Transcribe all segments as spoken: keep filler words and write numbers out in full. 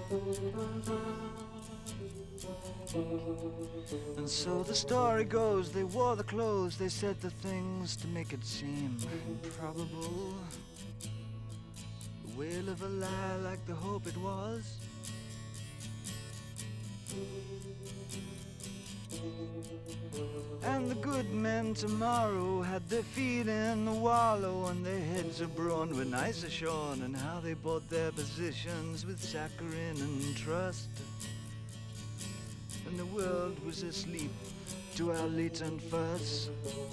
And so the story goes, they wore the clothes, they said the things to make it seem improbable. The wail of a lie like the hope it was. And the good men tomorrow had their feet in the wallow and their heads abroad when ice ashorn, and how they bought their positions with saccharine and trust. And the world was asleep to our latent fuss.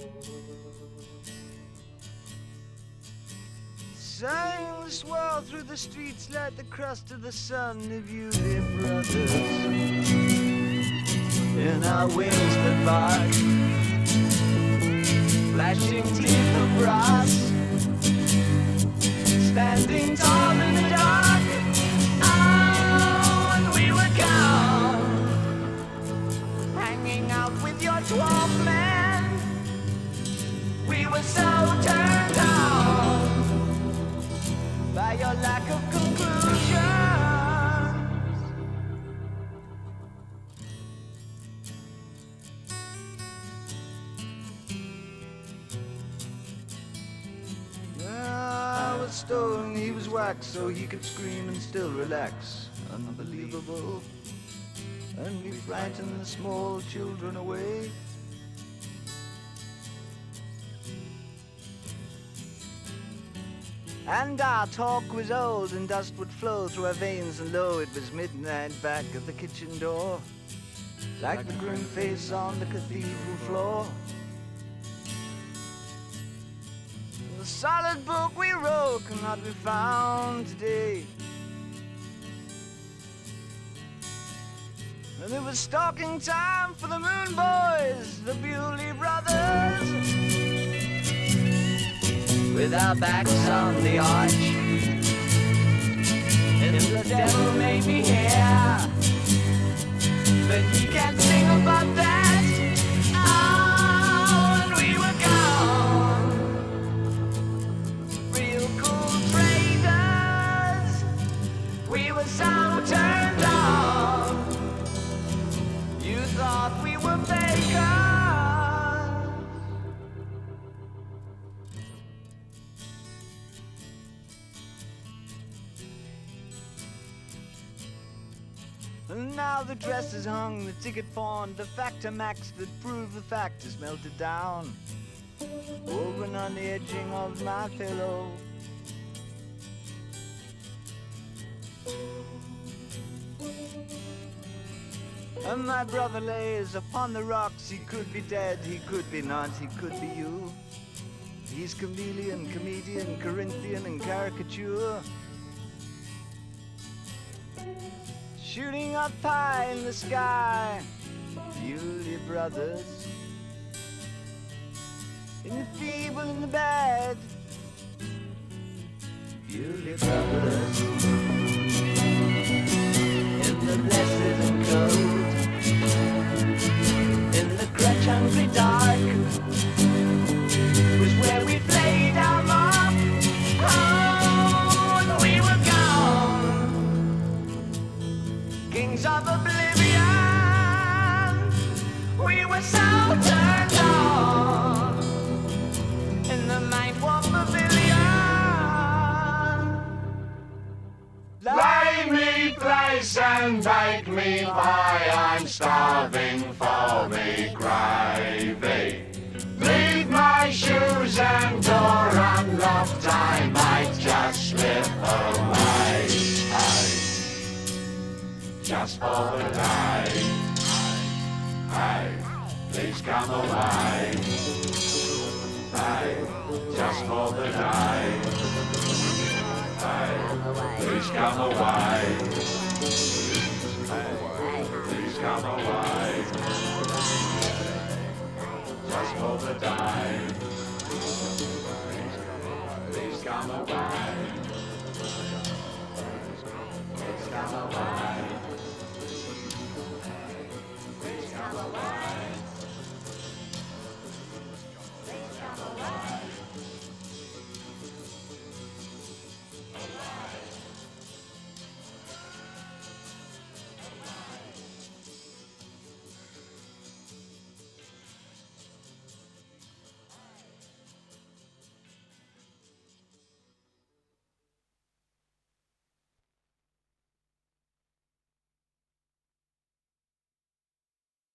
Sang the swirl through the streets like the crust of the sun of you, dear brothers. In our wings that bark, flashing teeth of brass, standing tall in the dark. Oh, and we were gone, hanging out with your twelve men. We were so turned on by your lack of conclusion. Stone, he was wax, so he could scream and still relax. Unbelievable. And we frightened the small children away. And our talk was old, and dust would flow through our veins, and lo, it was midnight back at the kitchen door, like the grim face on the cathedral floor. The solid book we wrote cannot be found today. And it was stalking time for the Moon Boys, the Bewley Brothers, with our backs on the arch. And the devil may be here, but he can't sing about that. Oh, and we were gone, real cool traders. We were so turned on, you thought we were fakers. And now the dress is hung, the ticket pawned, the factor max that proved the fact is melted down, woven on the edging of my pillow. And my brother lays upon the rocks. He could be dead, he could be not, he could be you. He's chameleon, comedian, Corinthian, and caricature, shooting up high in the sky. Bewley Brothers, in the feeble and the bad. Bewley Brothers, in the blessed and cold, in the crutch-hungry dark, was where we played our mark. Oh, and we were gone, kings of oblivion. We were so turned on in the mind warp pavilion. Lay me place and bake me pie, I'm starving for me gravy. Leave my shoes and door unlocked, I might just slip away. Hey, just for the day. Hey, please come away. Hey, just for the day. Hey, please come away. Hey, please come away. Just for the day. Please come away.